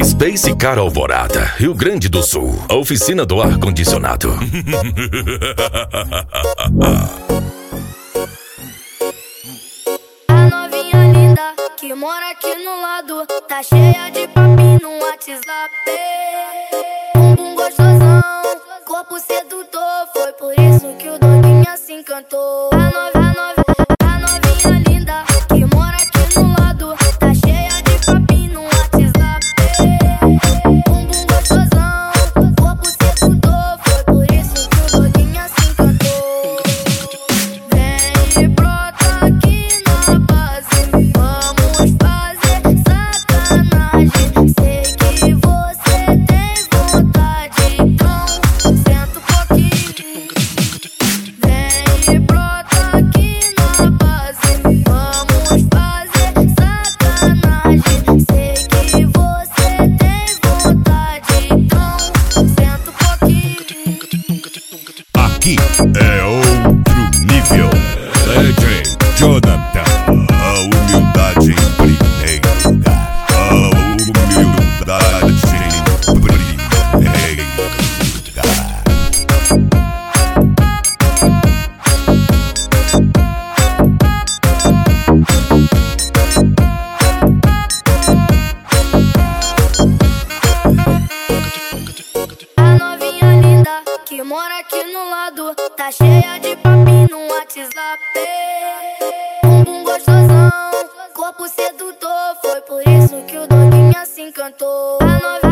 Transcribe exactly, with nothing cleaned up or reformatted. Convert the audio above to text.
Space Car Alvorada, Rio Grande do Sul. A oficina do ar-condicionado. A novinha linda que mora aqui no lado tá cheia de papinho no WhatsApp. Bumbum gostosão, corpo sedutor, foi por isso que o doguinha se encantou. A nova, a nova, a novinha linda que mora aqui no lado tá cheia de papinho no WhatsApp. Bumbum gostosão, corpo sedutor, foi por isso que o doguinha se encantou. Vem e brota aqui na base, vamos fazer sacanagem. Sei que você tem vontade, então senta um pouquinho. Vem e brota aqui na base, vamos fazer sacanagem. Sei que você tem vontade, então senta um pouquinho. Aqui é outro nível. D J Jonathan, a humildade em primeiro lugar. A humildade em primeiro lugar. A novinha linda que mora aqui no lado tá cheia de papinho no WhatsApp. Bumbum gostosão, corpo sedutor, foi por isso que o doguinha se encantou. A nova